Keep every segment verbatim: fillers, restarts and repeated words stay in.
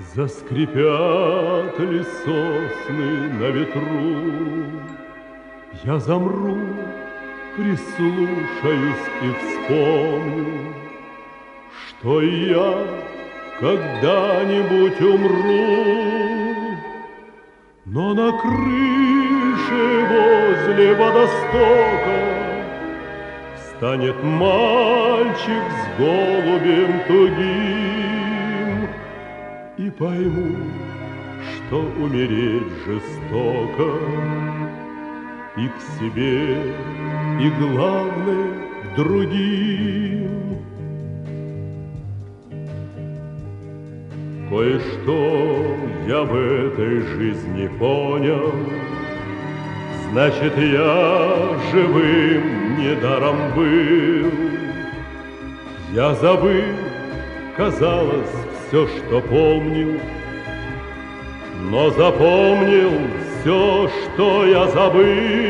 Заскрипят ли сосны на ветру, я замру, прислушаюсь и вспомню, что я когда-нибудь умру. Но на крыше возле водостока встанет мальчик с голубем тугим, и пойму, что умереть жестоко, и к себе, и главное к другим. Кое-что я в этой жизни понял, значит, я живым недаром был. Я забыл, казалось, все, что помнил, но запомнил все, что я забыл.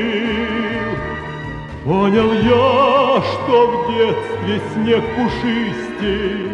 Понял я, что в детстве снег пушистей,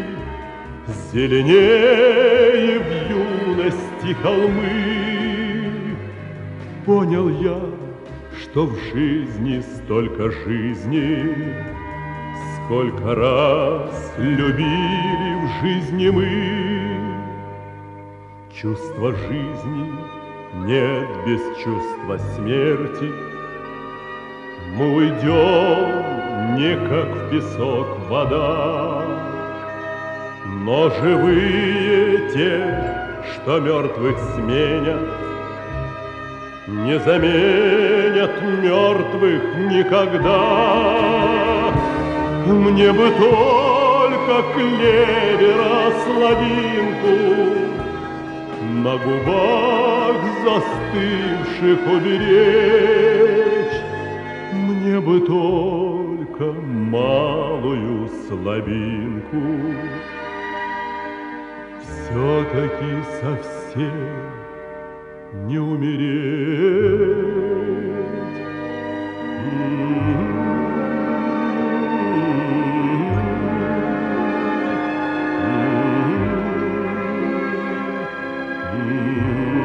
зеленее в юности холмы. Понял я, что в жизни столько жизни, сколько раз любили в жизни мы. Чувства жизни нет без чувства смерти. Мы уйдем не как в песок вода, но живые те, что мертвых сменят, не заменят мертвых никогда. Мне бы только клевера сладинку на губах застывших уберечь. Мне бы только малую слабинку все-таки совсем не умереть. Mm-hmm.